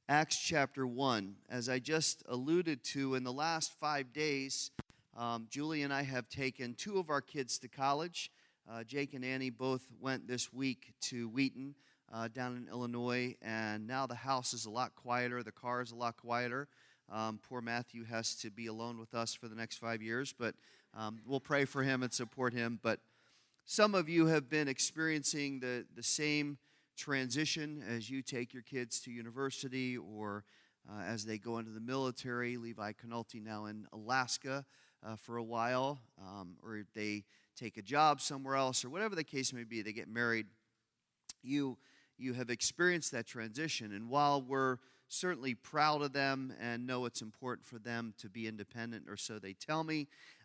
Acts chapter 1. As I just alluded to, in the last 5 days, Julie and I have taken 2 of our kids to college. Jake and Annie both went this week to Wheaton down in Illinois, and now the house is a lot quieter. The car is a lot quieter. Poor Matthew has to be alone with us for the next 5 years, but we'll pray for him and support him. But some of you have been experiencing the same transition as you take your kids to university or as they go into the military. Levi Canulti now in Alaska for a while, or they take a job somewhere else, or whatever the case may be, they get married. You have experienced that transition, and while we're certainly proud of them and know it's important for them to be independent, or so they tell me,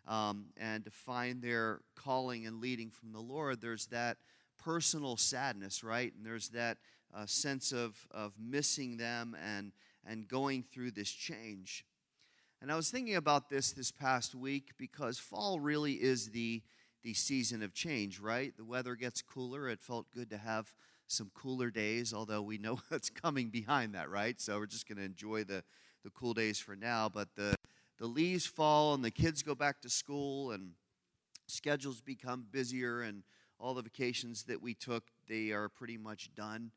and to find their calling and leading from the Lord, there's that personal sadness, right? And there's that sense of missing them and going through this change. And I was thinking about this past week because fall really is the season of change, right? The weather gets cooler. It felt good to have some cooler days, although we know what's coming behind that, right? So we're just going to enjoy the cool days for now. But the leaves fall and the kids go back to school and schedules become busier, and all the vacations that we took, they are pretty much done.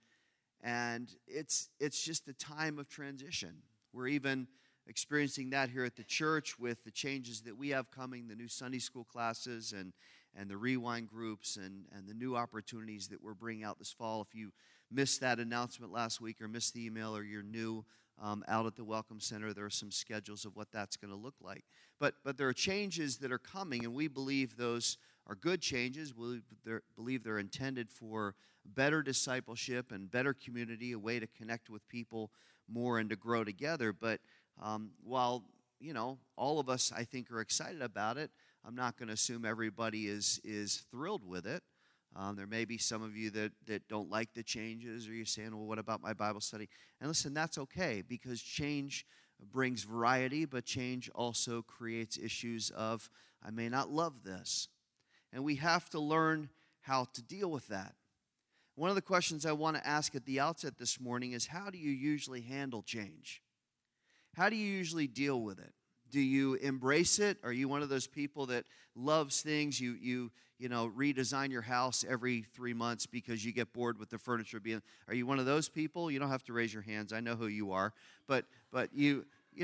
And it's just a time of transition. We're even experiencing that here at the church with the changes that we have coming, the new Sunday school classes and the rewind groups and the new opportunities that we're bringing out this fall. If you missed that announcement last week or missed the email, or you're new out at the Welcome Center, there are some schedules of what that's going to look like. But there are changes that are coming, and we believe those are good changes. We believe they're intended for better discipleship and better community, a way to connect with people more and to grow together. But while, all of us, I think, are excited about it, I'm not going to assume everybody is thrilled with it. There may be some of you that don't like the changes, or you're saying, well, what about my Bible study? And listen, that's okay, because change brings variety, but change also creates issues of, I may not love this. And we have to learn how to deal with that. One of the questions I want to ask at the outset this morning is, how do you usually handle change? How do you usually deal with it? Do you embrace it? Are you one of those people that loves things? You redesign your house every 3 months because you get bored with the furniture being. Are you one of those people? You don't have to raise your hands. I know who you are. But you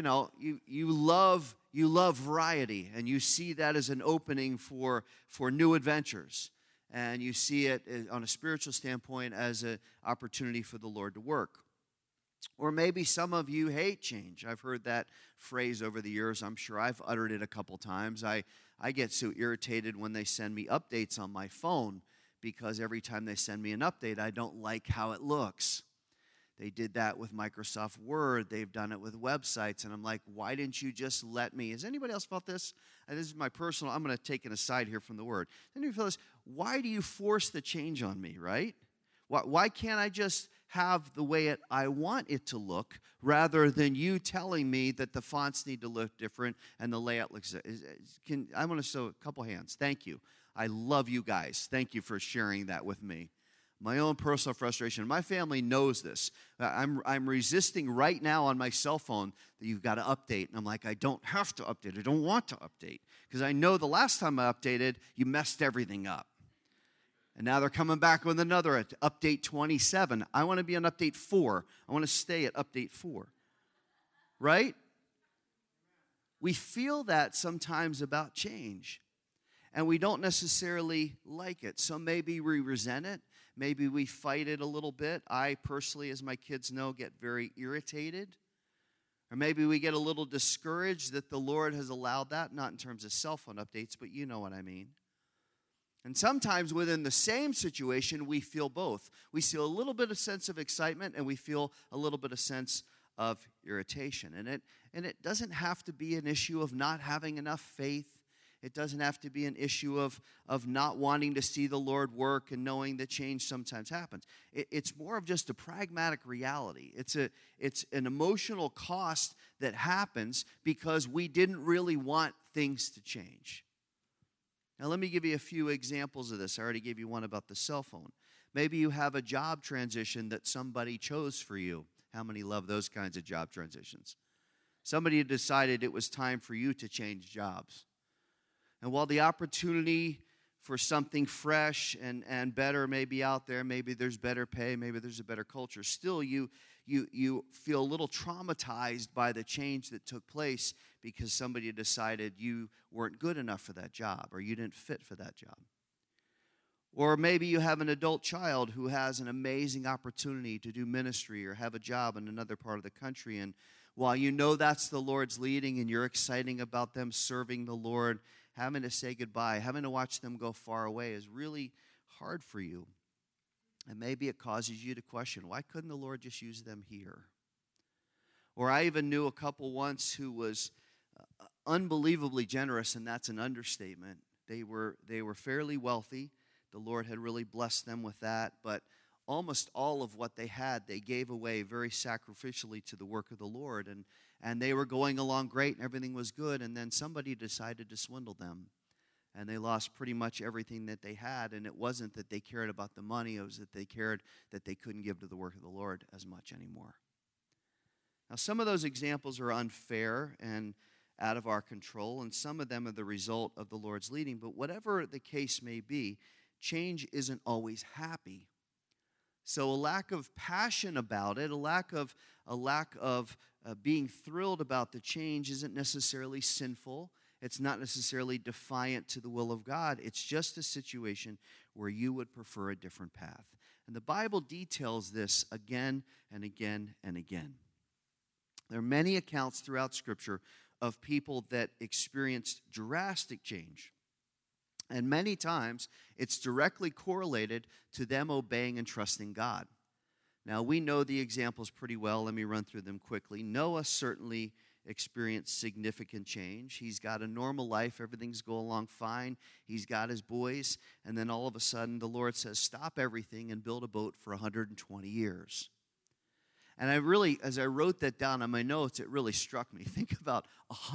love variety, and you see that as an opening for new adventures. And you see it on a spiritual standpoint as an opportunity for the Lord to work. Or maybe some of you hate change. I've heard that phrase over the years. I'm sure I've uttered it a couple times. I get so irritated when they send me updates on my phone, because every time they send me an update, I don't like how it looks. They did that with Microsoft Word. They've done it with websites. And I'm like, why didn't you just let me? Has anybody else felt this? And this is my personal, I'm going to take an aside here from the Word. Anybody feel this? Why do you force the change on me, right? Why can't I just have the way I want it to look, rather than you telling me that the fonts need to look different and the layout looks? I want to show a couple hands. Thank you. I love you guys. Thank you for sharing that with me. My own personal frustration. My family knows this. I'm resisting right now on my cell phone that you've got to update. And I'm like, I don't have to update. I don't want to update, because I know the last time I updated, you messed everything up. And now they're coming back with another update 27. I want to be on update 4. I want to stay at update 4. Right? We feel that sometimes about change, and we don't necessarily like it. So maybe we resent it. Maybe we fight it a little bit. I personally, as my kids know, get very irritated. Or maybe we get a little discouraged that the Lord has allowed that, not in terms of cell phone updates, but you know what I mean. And sometimes within the same situation, we feel both. We feel a little bit of sense of excitement, and we feel a little bit of sense of irritation. And it doesn't have to be an issue of not having enough faith. It doesn't have to be an issue of not wanting to see the Lord work and knowing that change sometimes happens. It's more of just a pragmatic reality. It's an emotional cost that happens because we didn't really want things to change. Now, let me give you a few examples of this. I already gave you one about the cell phone. Maybe you have a job transition that somebody chose for you. How many love those kinds of job transitions? Somebody had decided it was time for you to change jobs. And while the opportunity for something fresh and better may be out there, maybe there's better pay, maybe there's a better culture, still you feel a little traumatized by the change that took place because somebody decided you weren't good enough for that job or you didn't fit for that job. Or maybe you have an adult child who has an amazing opportunity to do ministry or have a job in another part of the country, and while you know that's the Lord's leading and you're excited about them serving the Lord, having to say goodbye, having to watch them go far away is really hard for you. And maybe it causes you to question, why couldn't the Lord just use them here? Or I even knew a couple once who was unbelievably generous, and that's an understatement. They were fairly wealthy. The Lord had really blessed them with that, but almost all of what they had, they gave away very sacrificially to the work of the Lord, and they were going along great, and everything was good, and then somebody decided to swindle them, and they lost pretty much everything that they had, and it wasn't that they cared about the money, it was that they cared that they couldn't give to the work of the Lord as much anymore. Now, some of those examples are unfair and out of our control, and some of them are the result of the Lord's leading, but whatever the case may be, change isn't always happy. So a lack of passion about it, a lack of being thrilled about the change isn't necessarily sinful. It's not necessarily defiant to the will of God. It's just a situation where you would prefer a different path. And the Bible details this again and again and again. There are many accounts throughout Scripture of people that experienced drastic change. And many times, it's directly correlated to them obeying and trusting God. Now, we know the examples pretty well. Let me run through them quickly. Noah certainly experienced significant change. He's got a normal life. Everything's going along fine. He's got his boys. And then all of a sudden, the Lord says, stop everything and build a boat for 120 years. And as I wrote that down on my notes, it really struck me. Think about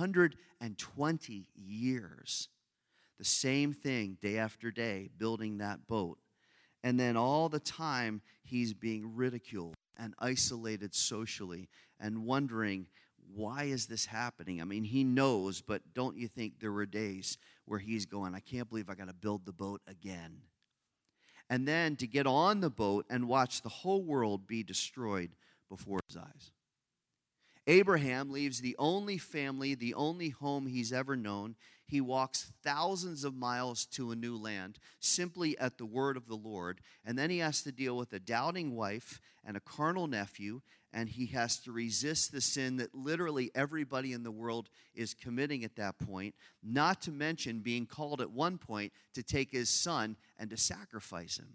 120 years. The same thing day after day, building that boat. And then all the time, he's being ridiculed and isolated socially and wondering, why is this happening? I mean, he knows, but don't you think there were days where he's going, I can't believe I got to build the boat again. And then to get on the boat and watch the whole world be destroyed before his eyes. Abraham leaves the only family, the only home he's ever known. He walks thousands of miles to a new land simply at the word of the Lord. And then he has to deal with a doubting wife and a carnal nephew. And he has to resist the sin that literally everybody in the world is committing at that point. Not to mention being called at one point to take his son and to sacrifice him.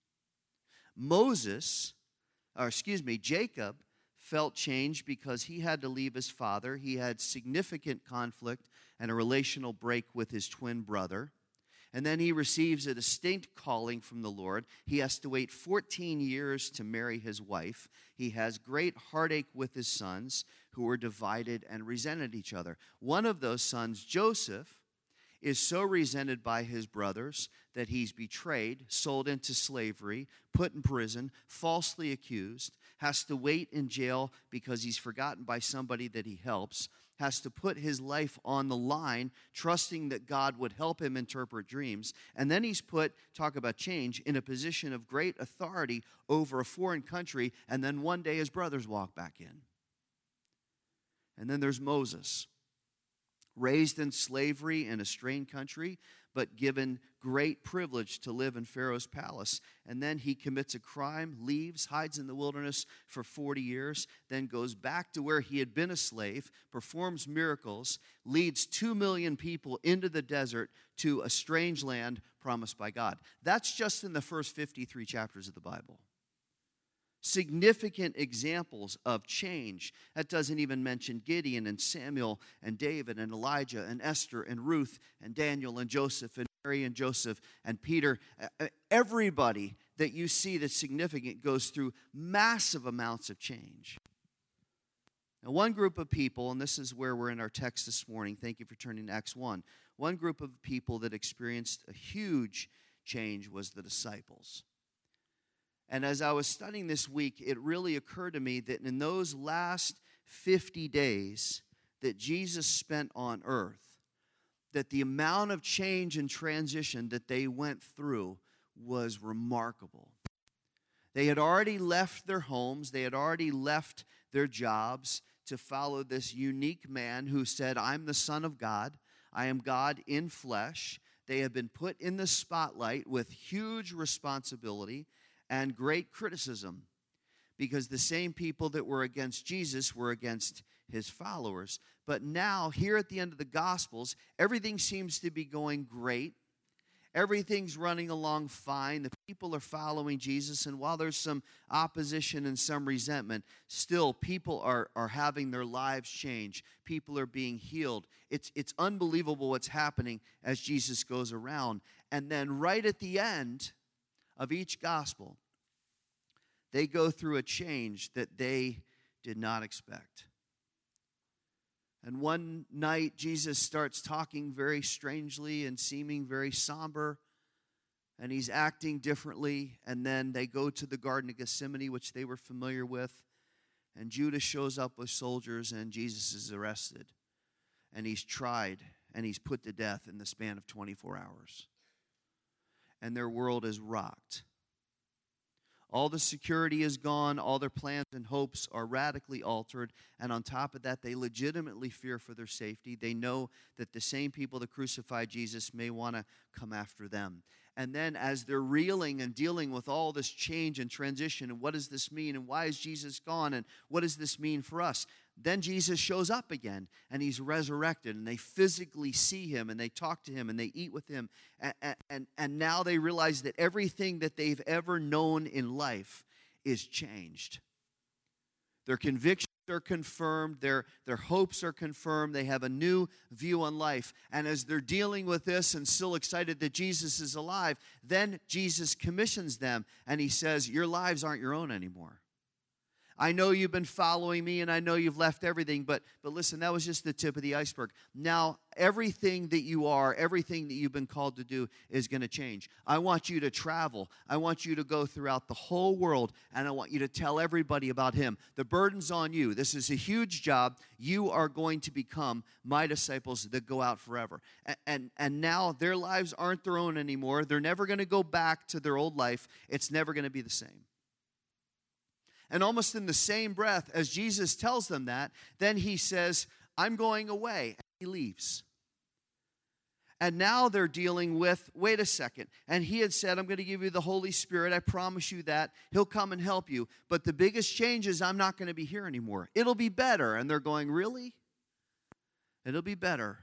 Jacob felt change because he had to leave his father. He had significant conflict and a relational break with his twin brother. And then he receives a distinct calling from the Lord. He has to wait 14 years to marry his wife. He has great heartache with his sons who are divided and resented each other. One of those sons, Joseph, is so resented by his brothers that he's betrayed, sold into slavery, put in prison, falsely accused, has to wait in jail because he's forgotten by somebody that he helps, has to put his life on the line, trusting that God would help him interpret dreams. And then he's put, talk about change, in a position of great authority over a foreign country, and then one day his brothers walk back in. And then there's Moses, raised in slavery in a strange country, but given great privilege to live in Pharaoh's palace. And then he commits a crime, leaves, hides in the wilderness for 40 years, then goes back to where he had been a slave, performs miracles, leads 2 million people into the desert to a strange land promised by God. That's just in the first 53 chapters of the Bible. Significant examples of change. That doesn't even mention Gideon and Samuel and David and Elijah and Esther and Ruth and Daniel and Joseph and Mary and Joseph and Peter. Everybody that you see that's significant goes through massive amounts of change. Now, one group of people, and this is where we're in our text this morning. Thank you for turning to Acts 1. One group of people that experienced a huge change was the disciples. And as I was studying this week, it really occurred to me that in those last 50 days that Jesus spent on earth, that the amount of change and transition that they went through was remarkable. They had already left their homes. They had already left their jobs to follow this unique man who said, I'm the Son of God. I am God in flesh. They have been put in the spotlight with huge responsibility and great criticism, because the same people that were against Jesus were against his followers. But now, here at the end of the Gospels, everything seems to be going great. Everything's running along fine. The people are following Jesus, and while there's some opposition and some resentment, still people are having their lives change. People are being healed. It's unbelievable what's happening as Jesus goes around. And then right at the end of each gospel, they go through a change that they did not expect. And one night, Jesus starts talking very strangely and seeming very somber, and he's acting differently. And then they go to the Garden of Gethsemane, which they were familiar with, and Judas shows up with soldiers, and Jesus is arrested. And he's tried, and he's put to death in the span of 24 hours. And their world is rocked. All the security is gone. All their plans and hopes are radically altered. And on top of that, they legitimately fear for their safety. They know that the same people that crucified Jesus may want to come after them. And then as they're reeling and dealing with all this change and transition, and what does this mean, and why is Jesus gone, and what does this mean for us? Then Jesus shows up again, and he's resurrected, and they physically see him, and they talk to him, and they eat with him. And now they realize that everything that they've ever known in life is changed. Their convictions are confirmed. Their hopes are confirmed. They have a new view on life. And as they're dealing with this and still excited that Jesus is alive, then Jesus commissions them, and he says, your lives aren't your own anymore. I know you've been following me, and I know you've left everything, but listen, that was just the tip of the iceberg. Now, everything that you are, everything that you've been called to do is going to change. I want you to travel. I want you to go throughout the whole world, and I want you to tell everybody about him. The burden's on you. This is a huge job. You are going to become my disciples that go out forever. And now their lives aren't their own anymore. They're never going to go back to their old life. It's never going to be the same. And almost in the same breath as Jesus tells them that, then he says, I'm going away. And he leaves. And now they're dealing with, wait a second. And he had said, I'm going to give you the Holy Spirit. I promise you that. He'll come and help you. But the biggest change is I'm not going to be here anymore. It'll be better. And they're going, really? It'll be better.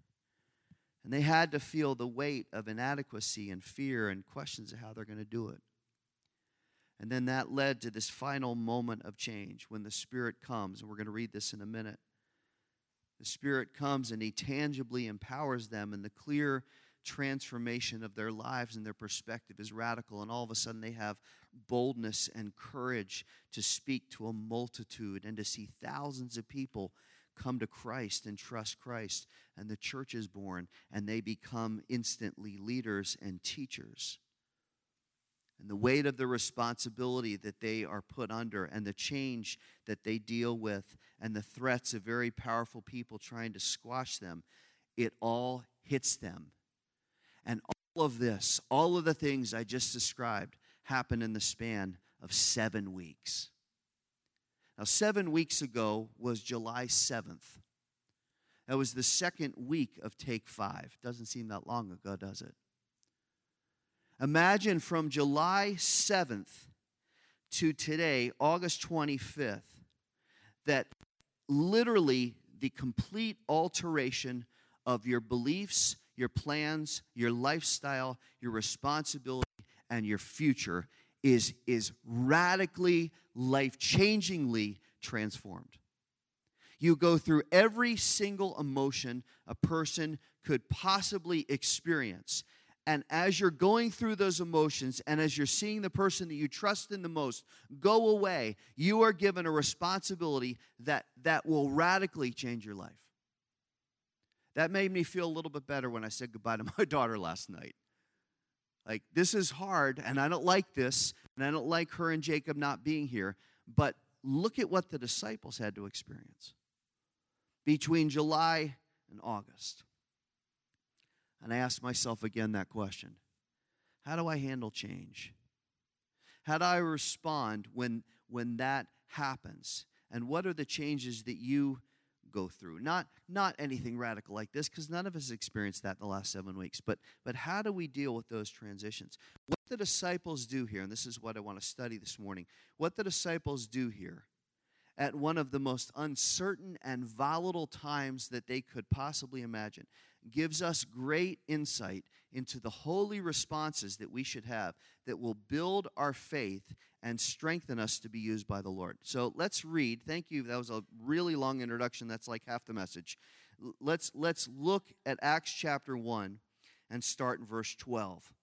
And they had to feel the weight of inadequacy and fear and questions of how they're going to do it. And then that led to this final moment of change when the Spirit comes. And we're going to read this in a minute. The Spirit comes and he tangibly empowers them, and the clear transformation of their lives and their perspective is radical. And all of a sudden they have boldness and courage to speak to a multitude and to see thousands of people come to Christ and trust Christ. And the church is born, and they become instantly leaders and teachers. And the weight of the responsibility that they are put under, and the change that they deal with, and the threats of very powerful people trying to squash them, it all hits them. And all of this, all of the things I just described, happen in the span of 7 weeks. Now, 7 weeks ago was July 7th. That was the second week of Take 5. Doesn't seem that long ago, does it? Imagine from July 7th to today, August 25th, that literally the complete alteration of your beliefs, your plans, your lifestyle, your responsibility, and your future is radically, life-changingly transformed. You go through every single emotion a person could possibly experience. And as you're going through those emotions, and as you're seeing the person that you trust in the most go away, you are given a responsibility that will radically change your life. That made me feel a little bit better when I said goodbye to my daughter last night. Like, this is hard, and I don't like this, and And I don't like her and Jacob not being here, but look at what the disciples had to experience between July and August. And I asked myself again that question. How do I handle change? How do I respond when that happens? And what are the changes that you go through? Not anything radical like this, because none of us experienced that in the last 7 weeks. But how do we deal with those transitions? What the disciples do here, and this is what I want to study this morning, what the disciples do here at one of the most uncertain and volatile times that they could possibly imagine gives us great insight into the holy responses that we should have that will build our faith and strengthen us to be used by the Lord. So let's read. Thank you. That was a really long introduction. That's like half the message. Let's look at Acts chapter 1 and start in verse 12.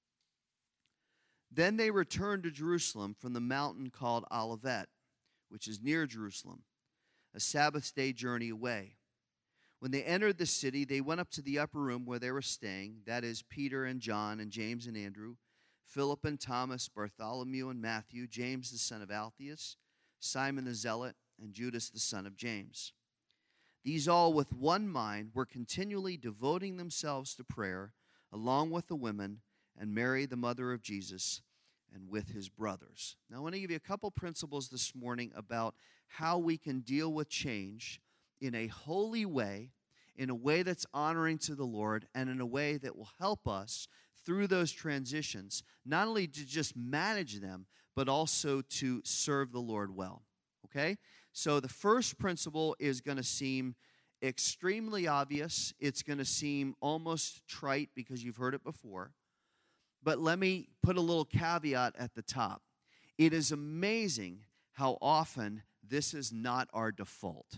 Then they returned to Jerusalem from the mountain called Olivet, which is near Jerusalem, a Sabbath day journey away. When they entered the city, they went up to the upper room where they were staying, that is, Peter and John and James and Andrew, Philip and Thomas, Bartholomew and Matthew, James the son of Alphaeus, Simon the Zealot, and Judas the son of James. These all with one mind were continually devoting themselves to prayer, along with the women and Mary the mother of Jesus, and with his brothers. Now I want to give you a couple principles this morning about how we can deal with change in a holy way, in a way that's honoring to the Lord, and in a way that will help us through those transitions, not only to just manage them, but also to serve the Lord well. Okay? So the first principle is going to seem extremely obvious. It's going to seem almost trite because you've heard it before. But let me put a little caveat at the top. It is amazing how often this is not our default.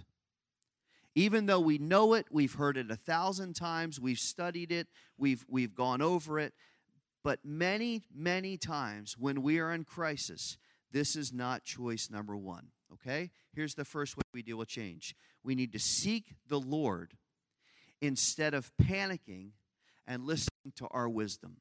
Even though we know it, we've heard it 1,000 times, we've studied it, we've gone over it, but many, many times when we are in crisis, this is not choice number one, okay? Here's the first way we deal with change. We need to seek the Lord instead of panicking and listening to our wisdom.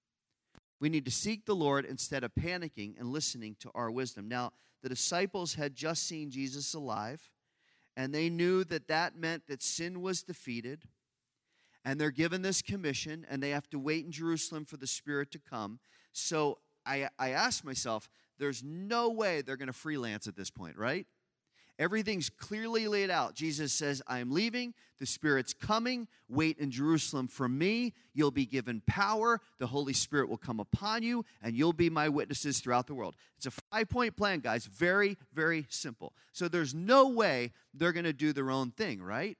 We need to seek the Lord instead of panicking and listening to our wisdom. Now, the disciples had just seen Jesus alive, and they knew that that meant that sin was defeated, and they're given this commission, and they have to wait in Jerusalem for the Spirit to come. So I asked myself, there's no way they're going to freelance at this point, right? Everything's clearly laid out. Jesus says, I'm leaving. The Spirit's coming. Wait in Jerusalem for me. You'll be given power. The Holy Spirit will come upon you, and you'll be my witnesses throughout the world. It's a 5-point plan, guys. Very, very simple. So there's no way they're going to do their own thing, right?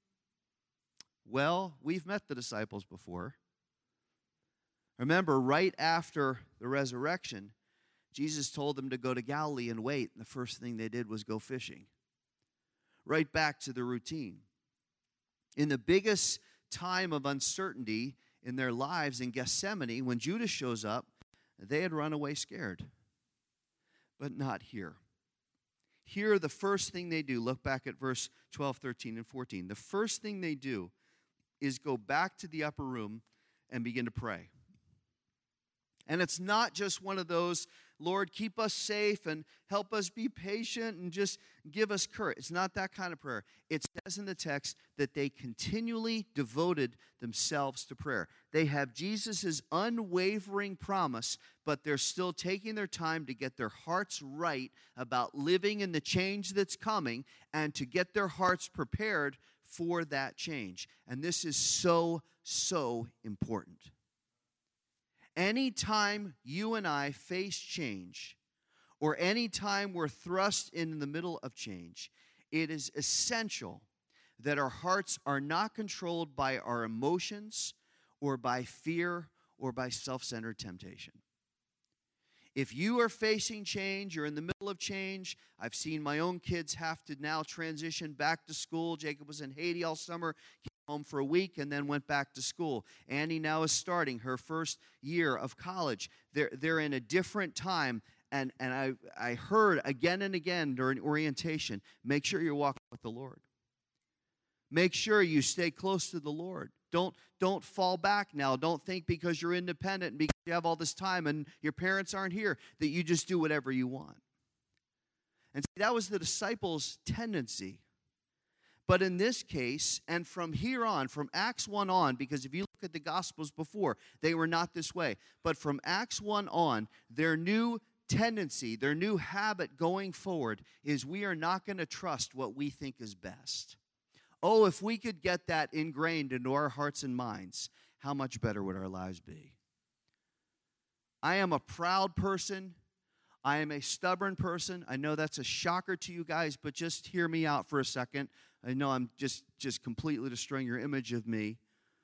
Well, we've met the disciples before. Remember, right after the resurrection, Jesus told them to go to Galilee and wait, and the first thing they did was go fishing. Right back to the routine. In the biggest time of uncertainty in their lives in Gethsemane, when Judas shows up, they had run away scared. But not here. Here, the first thing they do, look back at verse 12, 13, and 14. The first thing they do is go back to the upper room and begin to pray. And it's not just one of those, Lord, keep us safe and help us be patient and just give us courage. It's not that kind of prayer. It says in the text that they continually devoted themselves to prayer. They have Jesus' unwavering promise, but they're still taking their time to get their hearts right about living in the change that's coming and to get their hearts prepared for that change. And this is so, so important. Anytime you and I face change, or anytime we're thrust in the middle of change, it is essential that our hearts are not controlled by our emotions or by fear or by self-centered temptation. If you are facing change, you're in the middle of change. I've seen my own kids have to now transition back to school. Jacob was in Haiti all summer, came home for a week, and then went back to school. Annie now is starting her first year of college. They're in a different time, and I heard again and again during orientation, make sure you're walking with the Lord. Make sure you stay close to the Lord. Don't fall back now. Don't think because you're independent and because you have all this time and your parents aren't here, that you just do whatever you want. And see, that was the disciples' tendency. But in this case, and from here on, from Acts 1 on, because if you look at the Gospels before, they were not this way. But from Acts 1 on, their new tendency, their new habit going forward is we are not going to trust what we think is best. Oh, if we could get that ingrained into our hearts and minds, how much better would our lives be? I am a proud person. I am a stubborn person. I know that's a shocker to you guys, but just hear me out for a second. I know I'm just completely destroying your image of me.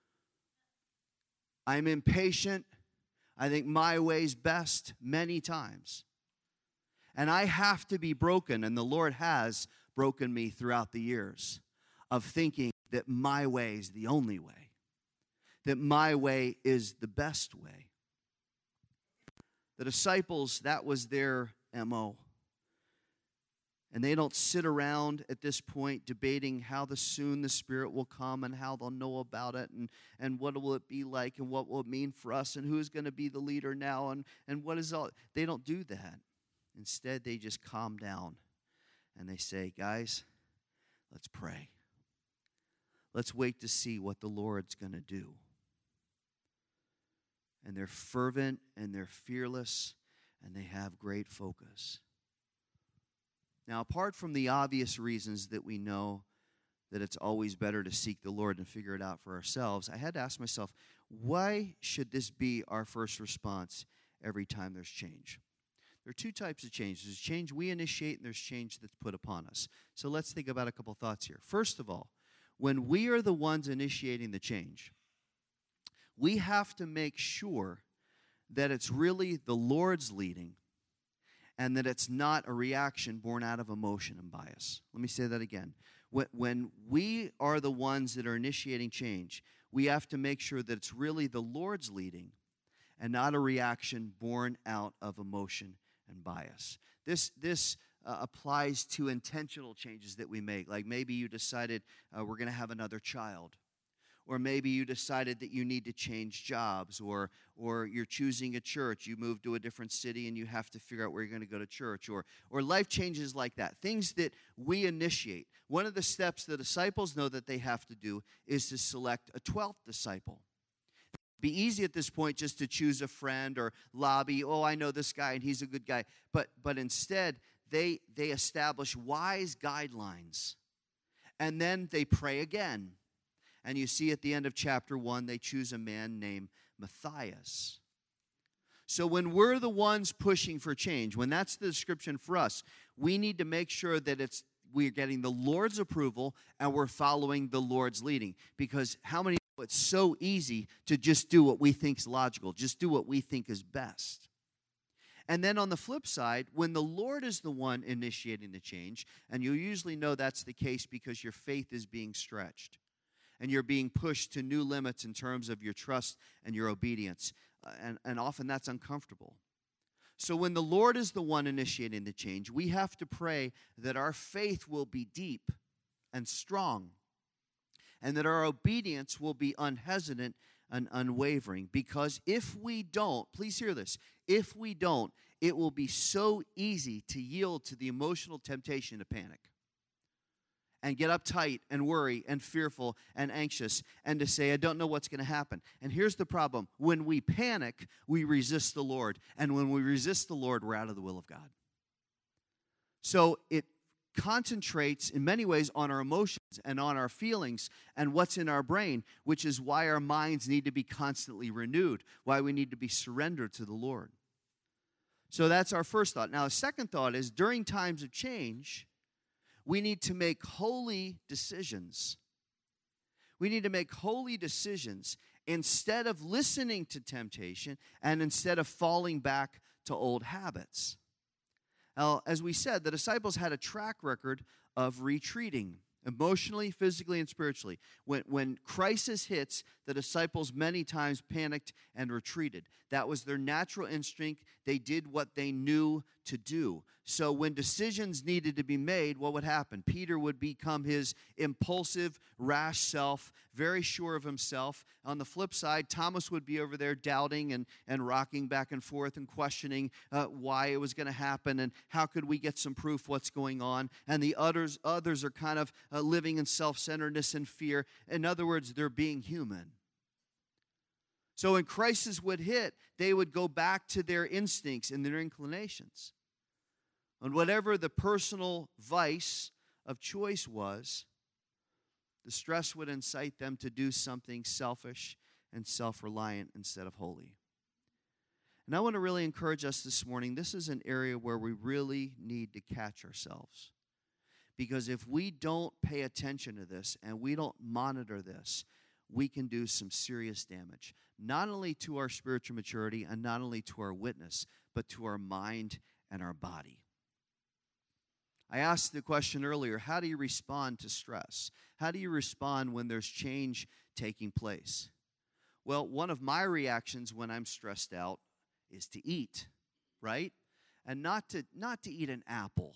I'm impatient. I think my way's best many times. And I have to be broken, and the Lord has broken me throughout the years of thinking that my way is the only way, that my way is the best way. The disciples, that was their MO. And they don't sit around at this point debating how soon the Spirit will come and how they'll know about it and what will it be like and what will it mean for us and who's going to be the leader now and what is all. They don't do that. Instead, they just calm down and they say, guys, let's pray. Let's wait to see what the Lord's going to do. And they're fervent and they're fearless and they have great focus. Now, apart from the obvious reasons that we know that it's always better to seek the Lord and figure it out for ourselves, I had to ask myself, why should this be our first response every time there's change? There are two types of change. There's change we initiate and there's change that's put upon us. So let's think about a couple thoughts here. First of all, when we are the ones initiating the change, we have to make sure that it's really the Lord's leading and that it's not a reaction born out of emotion and bias. Let me say that again. When we are the ones that are initiating change, we have to make sure that it's really the Lord's leading and not a reaction born out of emotion and bias. This applies to intentional changes that we make. Like maybe you decided we're going to have another child. Or maybe you decided that you need to change jobs, or you're choosing a church. You move to a different city and you have to figure out where you're going to go to church, or life changes like that. Things that we initiate. One of the steps the disciples know that they have to do is to select a 12th disciple. It'd be easy at this point just to choose a friend or lobby. Oh, I know this guy and he's a good guy. But instead, they establish wise guidelines, and then they pray again. And you see at the end of chapter 1, they choose a man named Matthias. So when we're the ones pushing for change, when that's the description for us, we need to make sure that we're getting the Lord's approval and we're following the Lord's leading. Because how many know it's so easy to just do what we think is logical, just do what we think is best. And then on the flip side, when the Lord is the one initiating the change, and you usually know that's the case because your faith is being stretched, and you're being pushed to new limits in terms of your trust and your obedience. And often that's uncomfortable. So when the Lord is the one initiating the change, we have to pray that our faith will be deep and strong, and that our obedience will be unhesitant and unwavering. Because if we don't, please hear this, if we don't, it will be so easy to yield to the emotional temptation to panic and get uptight and worry and fearful and anxious and to say, I don't know what's going to happen. And here's the problem. When we panic, we resist the Lord. And when we resist the Lord, we're out of the will of God. So it concentrates in many ways on our emotions and on our feelings and what's in our brain, which is why our minds need to be constantly renewed, why we need to be surrendered to the Lord. So that's our first thought. Now, the second thought is during times of change, we need to make holy decisions. We need to make holy decisions instead of listening to temptation and instead of falling back to old habits. Now, as we said, the disciples had a track record of retreating emotionally, physically, and spiritually. When crisis hits, the disciples many times panicked and retreated. That was their natural instinct. They did what they knew to do. So when decisions needed to be made, what would happen? Peter would become his impulsive, rash self, very sure of himself. On the flip side, Thomas would be over there doubting and rocking back and forth and questioning why it was going to happen and how could we get some proof what's going on. And the others are kind of living in self-centeredness and fear. In other words, they're being human. So when crisis would hit, they would go back to their instincts and their inclinations. And whatever the personal vice of choice was, the stress would incite them to do something selfish and self-reliant instead of holy. And I want to really encourage us this morning. This is an area where we really need to catch ourselves. Because if we don't pay attention to this and we don't monitor this, we can do some serious damage, not only to our spiritual maturity and not only to our witness, but to our mind and our body. I asked the question earlier, how do you respond to stress? How do you respond when there's change taking place? Well, one of my reactions when I'm stressed out is to eat, right? And not to eat an apple.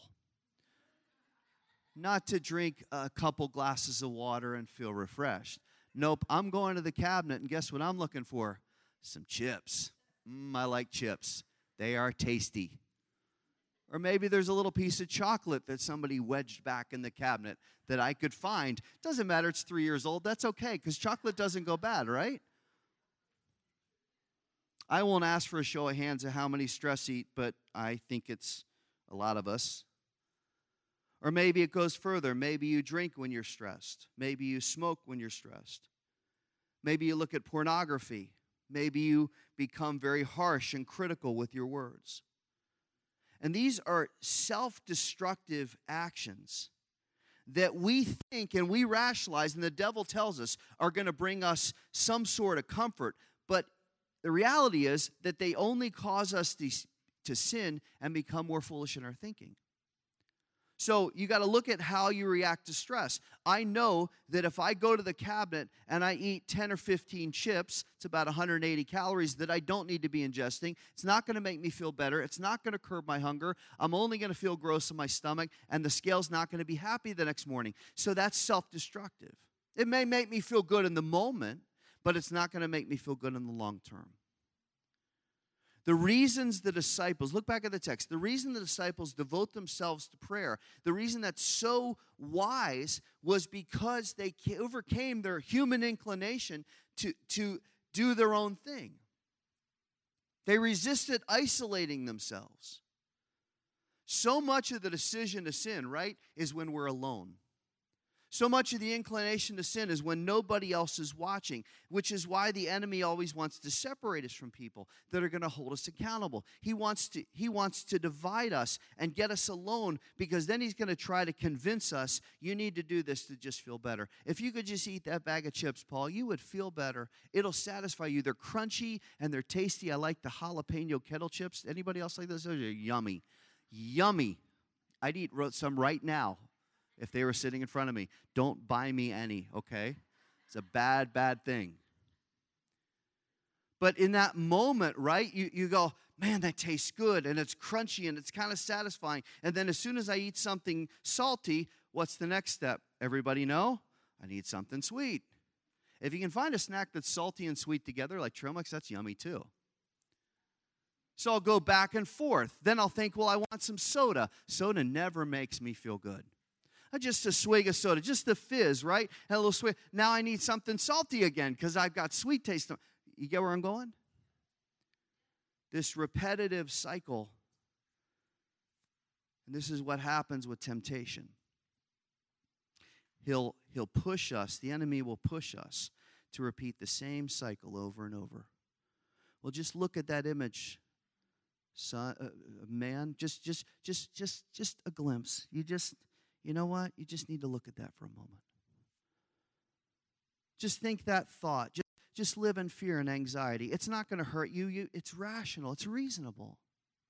Not to drink a couple glasses of water and feel refreshed. Nope, I'm going to the cabinet, and guess what I'm looking for? Some chips. I like chips. They are tasty. Or maybe there's a little piece of chocolate that somebody wedged back in the cabinet that I could find. Doesn't matter, it's 3 years old. That's okay, because chocolate doesn't go bad, right? I won't ask for a show of hands of how many stress eat, but I think it's a lot of us. Or maybe it goes further. Maybe you drink when you're stressed. Maybe you smoke when you're stressed. Maybe you look at pornography. Maybe you become very harsh and critical with your words. And these are self-destructive actions that we think and we rationalize, and the devil tells us are going to bring us some sort of comfort. But the reality is that they only cause us to sin and become more foolish in our thinking. So you got to look at how you react to stress. I know that if I go to the cabinet and I eat 10 or 15 chips, it's about 180 calories that I don't need to be ingesting. It's not going to make me feel better. It's not going to curb my hunger. I'm only going to feel gross in my stomach, and the scale's not going to be happy the next morning. So that's self-destructive. It may make me feel good in the moment, but it's not going to make me feel good in the long term. The reasons the disciples, look back at the text, the reason the disciples devote themselves to prayer, the reason that's so wise was because they overcame their human inclination to do their own thing. They resisted isolating themselves. So much of the decision to sin, right, is when we're alone. So much of the inclination to sin is when nobody else is watching, which is why the enemy always wants to separate us from people that are going to hold us accountable. He wants to divide us and get us alone, because then he's going to try to convince us, you need to do this to just feel better. If you could just eat that bag of chips, Paul, you would feel better. It'll satisfy you. They're crunchy and they're tasty. I like the jalapeno kettle chips. Anybody else like those? Those are yummy. Yummy. I'd eat some right now. If they were sitting in front of me, don't buy me any, okay? It's a bad, bad thing. But in that moment, right, you go, man, that tastes good, and it's crunchy, and it's kind of satisfying. And then as soon as I eat something salty, what's the next step? Everybody know? I need something sweet. If you can find a snack that's salty and sweet together, like Trail Mix, that's yummy too. So I'll go back and forth. Then I'll think, well, I want some soda. Soda never makes me feel good. Just a swig of soda, just the fizz, right? And a little swig. Now I need something salty again because I've got sweet taste. You get where I'm going? This repetitive cycle. And this is what happens with temptation. He'll push us, the enemy will push us to repeat the same cycle over and over. Well, just look at that image. Man, just a glimpse. You know what? You just need to look at that for a moment. Just think that thought. Just live in fear and anxiety. It's not going to hurt you. It's rational. It's reasonable.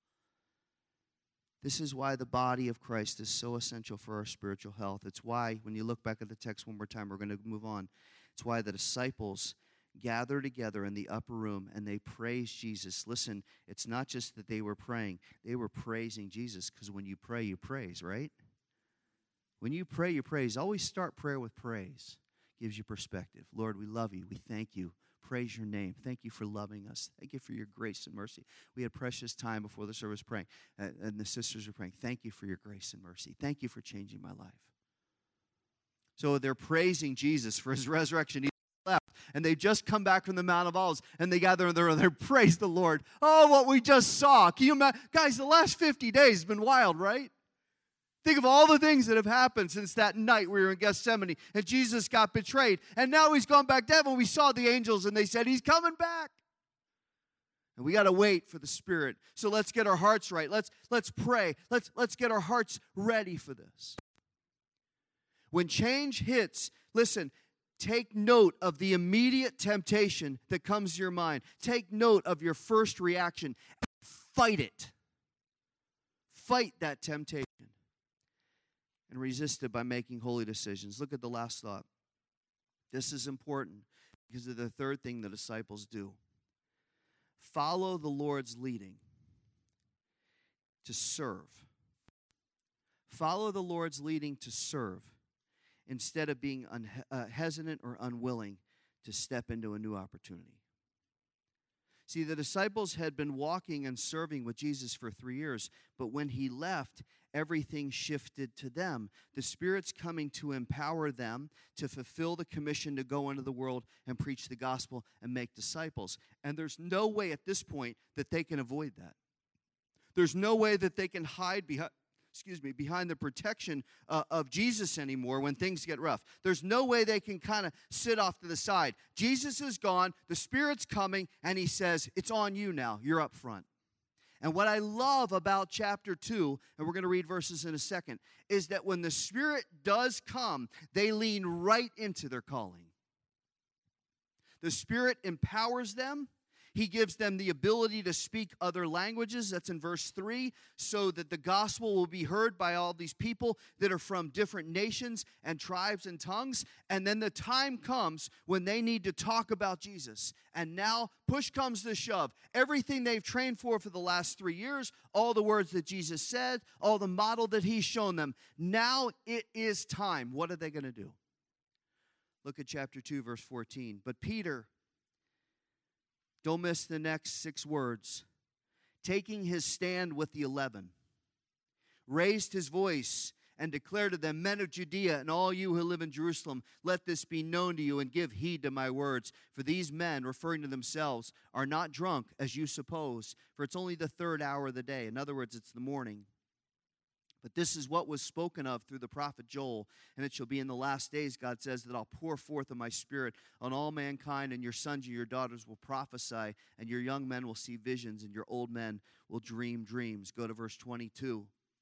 This is why the body of Christ is so essential for our spiritual health. It's why, when you look back at the text one more time, we're going to move on. It's why the disciples gather together in the upper room, and they praise Jesus. Listen, it's not just that they were praying. They were praising Jesus, because when you pray, you praise, right? When you pray, you praise. Always start prayer with praise. Gives you perspective. Lord, we love you. We thank you. Praise your name. Thank you for loving us. Thank you for your grace and mercy. We had precious time before the service praying, and the sisters were praying. Thank you for your grace and mercy. Thank you for changing my life. So they're praising Jesus for his resurrection. He left, and they just come back from the Mount of Olives, and they gather in their room. They praise the Lord. Oh, what we just saw. Can you imagine? Guys, the last 50 days has been wild, right? Think of all the things that have happened since that night we were in Gethsemane and Jesus got betrayed. And now he's gone back to heaven. We saw the angels and they said he's coming back. And we got to wait for the Spirit. So let's get our hearts right. Let's pray. Let's get our hearts ready for this. When change hits, listen, take note of the immediate temptation that comes to your mind. Take note of your first reaction. Fight it. Fight that temptation. And resist it by making holy decisions. Look at the last thought. This is important because of the third thing the disciples do. Follow the Lord's leading to serve. Follow the Lord's leading to serve instead of being hesitant or unwilling to step into a new opportunity. See, the disciples had been walking and serving with Jesus for 3 years, but when he left, everything shifted to them. The Spirit's coming to empower them to fulfill the commission to go into the world and preach the gospel and make disciples. And there's no way at this point that they can avoid that. There's no way that they can hide behind the protection of Jesus anymore when things get rough. There's no way they can kind of sit off to the side. Jesus is gone, the Spirit's coming, and he says, it's on you now. You're up front. And what I love about chapter 2, and we're going to read verses in a second, is that when the Spirit does come, they lean right into their calling. The Spirit empowers them. He gives them the ability to speak other languages. That's in verse 3, so that the gospel will be heard by all these people that are from different nations and tribes and tongues. And then the time comes when they need to talk about Jesus. And now push comes to shove. Everything they've trained for the last 3 years, all the words that Jesus said, all the model that he's shown them. Now it is time. What are they going to do? Look at chapter 2, verse 14. But Peter, don't miss the next 6 words. Taking his stand with the 11, raised his voice and declared to them, men of Judea and all you who live in Jerusalem, let this be known to you and give heed to my words. For these men, referring to themselves, are not drunk as you suppose, for it's only the 3rd hour of the day. In other words, it's the morning. But this is what was spoken of through the prophet Joel. And it shall be in the last days, God says, that I'll pour forth of my Spirit on all mankind, and your sons and your daughters will prophesy, and your young men will see visions, and your old men will dream dreams. Go to verse 22.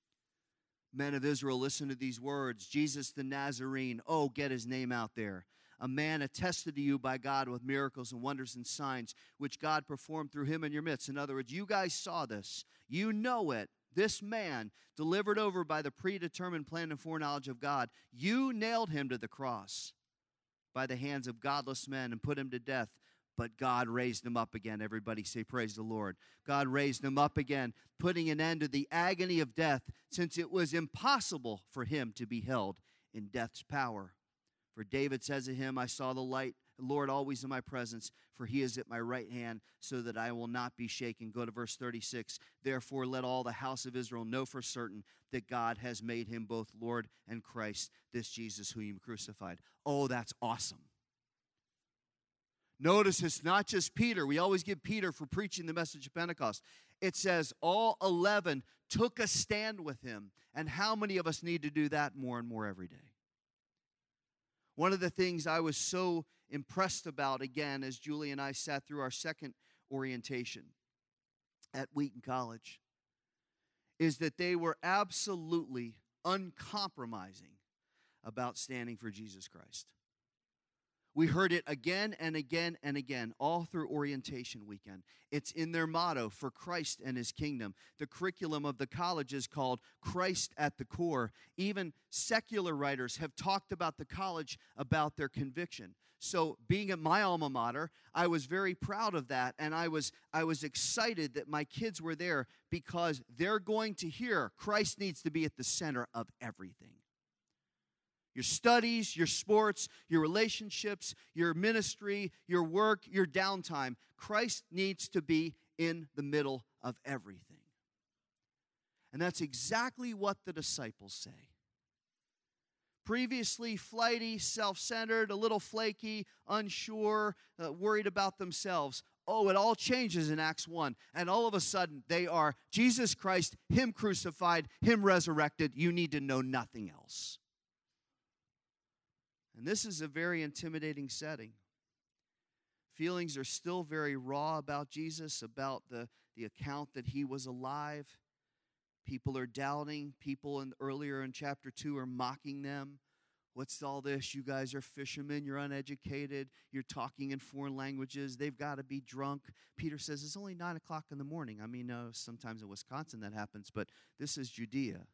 Men of Israel, listen to these words. Jesus the Nazarene, oh, get his name out there. A man attested to you by God with miracles and wonders and signs, which God performed through him in your midst. In other words, you guys saw this. You know it. This man, delivered over by the predetermined plan and foreknowledge of God, you nailed him to the cross by the hands of godless men and put him to death. But God raised him up again. Everybody say, praise the Lord. God raised him up again, putting an end to the agony of death, since it was impossible for him to be held in death's power. For David says of him, I saw the light, the Lord always in my presence, for he is at my right hand, so that I will not be shaken. Go to verse 36. Therefore, let all the house of Israel know for certain that God has made him both Lord and Christ, this Jesus whom you crucified. Oh, that's awesome. Notice it's not just Peter. We always give Peter for preaching the message of Pentecost. It says all 11 took a stand with him. And how many of us need to do that more and more every day? One of the things I was so impressed about, again, as Julie and I sat through our second orientation at Wheaton College, is that they were absolutely uncompromising about standing for Jesus Christ. We heard it again and again and again, all through orientation weekend. It's in their motto, for Christ and his kingdom. The curriculum of the college is called Christ at the Core. Even secular writers have talked about the college, about their conviction. So being at my alma mater, I was very proud of that, and I was excited that my kids were there because they're going to hear Christ needs to be at the center of everything. Your studies, your sports, your relationships, your ministry, your work, your downtime. Christ needs to be in the middle of everything. And that's exactly what the disciples say. Previously flighty, self-centered, a little flaky, unsure, worried about themselves. Oh, it all changes in Acts 1. And all of a sudden, they are Jesus Christ, him crucified, him resurrected. You need to know nothing else. And this is a very intimidating setting. Feelings are still very raw about Jesus, about the account that he was alive. People are doubting. People earlier in chapter 2 are mocking them. What's all this? You guys are fishermen. You're uneducated. You're talking in foreign languages. They've got to be drunk. Peter says, it's only 9 o'clock in the morning. I mean, sometimes in Wisconsin that happens, but this is Judea.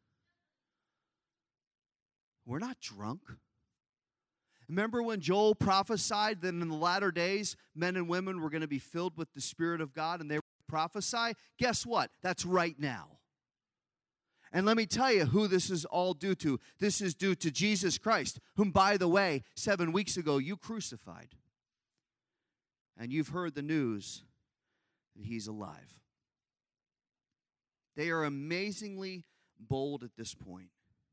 We're not drunk. Remember when Joel prophesied that in the latter days, men and women were going to be filled with the Spirit of God and they would prophesy? Guess what? That's right now. And let me tell you who this is all due to. This is due to Jesus Christ, whom, by the way, 7 weeks ago you crucified. And you've heard the news that he's alive. They are amazingly bold at this point.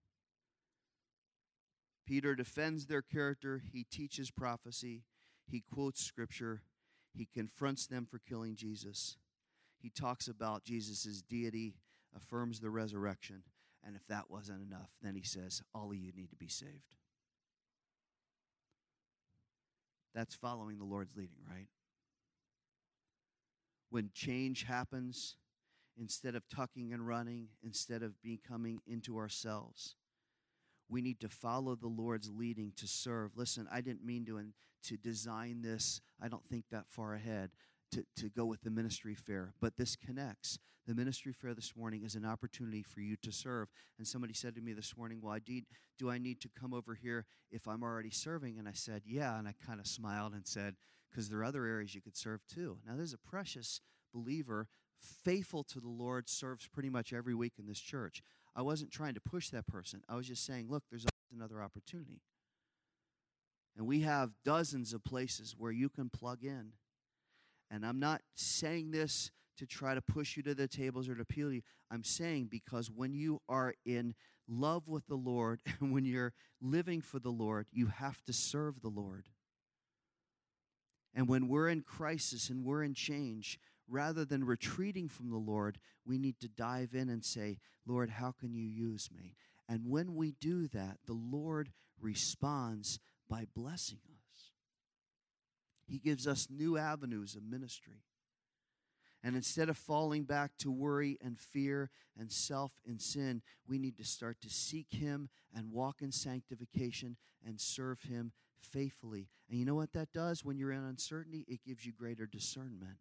Peter defends their character. He teaches prophecy. He quotes Scripture. He confronts them for killing Jesus. He talks about Jesus' deity, affirms the resurrection. And if that wasn't enough, then he says, all of you need to be saved. That's following the Lord's leading, right? When change happens, instead of tucking and running, instead of becoming into ourselves, we need to follow the Lord's leading to serve. Listen, I didn't mean to design this. I don't think that far ahead to go with the ministry fair, but this connects. The ministry fair this morning is an opportunity for you to serve. And somebody said to me this morning, well, do I need to come over here if I'm already serving? And I said, yeah, and I kind of smiled and said, because there are other areas you could serve too. Now, there's a precious believer, faithful to the Lord, serves pretty much every week in this church. I wasn't trying to push that person. I was just saying, look, there's always another opportunity. And we have dozens of places where you can plug in. And I'm not saying this to try to push you to the tables or to appeal you. I'm saying because when you are in love with the Lord and when you're living for the Lord, you have to serve the Lord. And when we're in crisis and we're in change, rather than retreating from the Lord, we need to dive in and say, Lord, how can you use me? And when we do that, the Lord responds by blessing us. He gives us new avenues of ministry. And instead of falling back to worry and fear and self and sin, we need to start to seek him and walk in sanctification and serve him faithfully. And you know what that does when you're in uncertainty? It gives you greater discernment.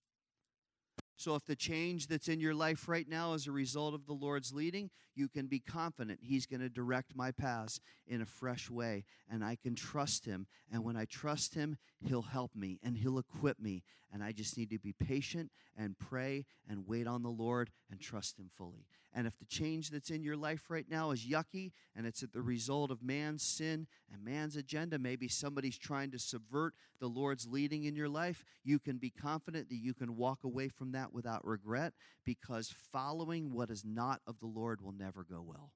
So if the change that's in your life right now is a result of the Lord's leading, you can be confident he's going to direct my paths in a fresh way, and I can trust him. And when I trust him, he'll help me, and he'll equip me. And I just need to be patient and pray and wait on the Lord and trust him fully. And if the change that's in your life right now is yucky and it's the result of man's sin and man's agenda, maybe somebody's trying to subvert the Lord's leading in your life, you can be confident that you can walk away from that without regret, because following what is not of the Lord will never go well.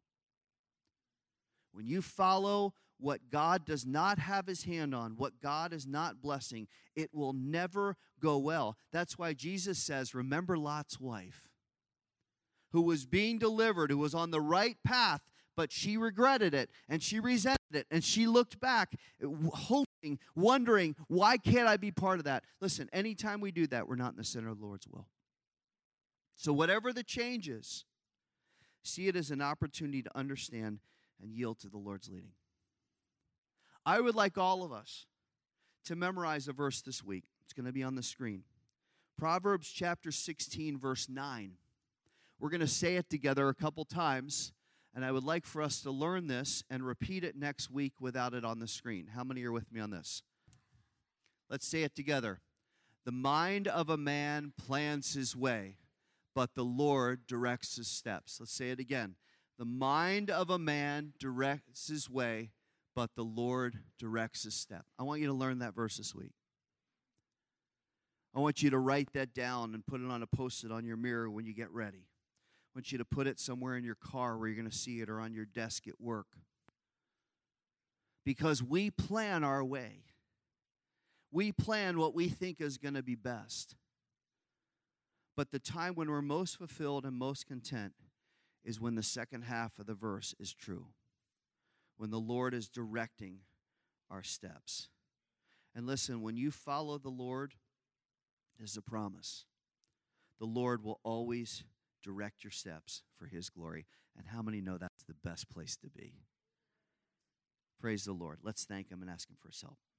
When you follow what God does not have his hand on, what God is not blessing, it will never go well. That's why Jesus says, remember Lot's wife, who was being delivered, who was on the right path, but she regretted it, and she resented it, and she looked back, hoping, wondering, why can't I be part of that? Listen, anytime we do that, we're not in the center of the Lord's will. So whatever the change is, see it as an opportunity to understand and yield to the Lord's leading. I would like all of us to memorize a verse this week. It's going to be on the screen. Proverbs chapter 16, verse 9. We're going to say it together a couple times, and I would like for us to learn this and repeat it next week without it on the screen. How many are with me on this? Let's say it together. The mind of a man plans his way, but the Lord directs his steps. Let's say it again. The mind of a man directs his way, but the Lord directs his step. I want you to learn that verse this week. I want you to write that down and put it on a post-it on your mirror when you get ready. I want you to put it somewhere in your car where you're going to see it, or on your desk at work. Because we plan our way. We plan what we think is going to be best. But the time when we're most fulfilled and most content is when the second half of the verse is true. When the Lord is directing our steps. And listen, when you follow the Lord, there's a promise. The Lord will always direct your steps for His glory. And how many know that's the best place to be? Praise the Lord. Let's thank Him and ask Him for His help.